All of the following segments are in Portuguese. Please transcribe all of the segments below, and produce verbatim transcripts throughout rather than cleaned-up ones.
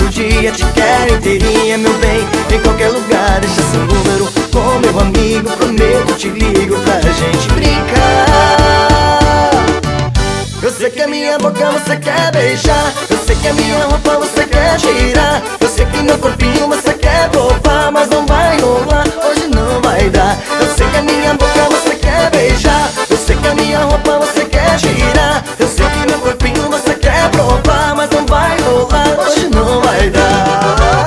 outro dia te quero inteirinha, meu bem. Em qualquer lugar, deixa seu número com meu amigo. Prometo, te ligo pra gente brincar. Eu sei que a minha boca você quer beijar, eu sei que a minha roupa você quer tirar, eu sei que meu corpinho você quer provar, mas não vai rolar, hoje não vai dar. Eu sei que a minha boca você quer beijar, eu sei que a minha roupa você quer tirar, eu sei que meu corpinho você quer provar, mas não vai rolar, hoje não vai dar.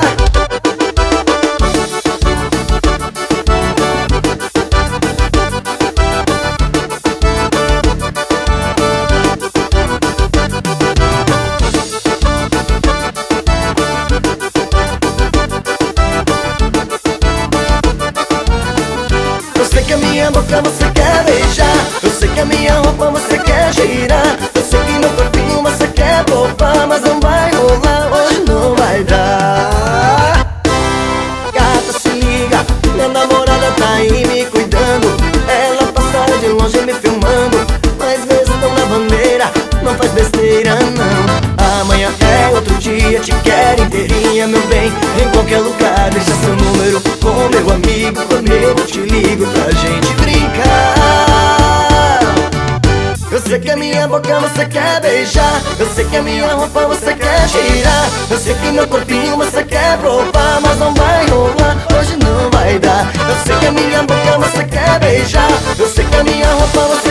Eu sei que a minha boca você quer beijar, eu sei que a minha roupa você quer girar, eu sei que meu corpinho você quer provar, mas não vai rolar, hoje não vai dar. Gata, se liga, minha namorada tá aí me cuidando, ela passa de longe me filmando, mas beijão na bandeira, não faz besteira não. Amanhã é outro dia, te quero inteirinha, meu bem. Em qualquer lugar, deixa seu número com meu amigo. Prometo, te ligo pra gente brincar. Eu sei que a minha boca você quer beijar, eu sei que a minha roupa você quer tirar, eu sei que meu corpinho você quer provar, mas não vai rolar, hoje não vai dar. Eu sei que a minha boca você quer beijar, eu sei que a minha roupa você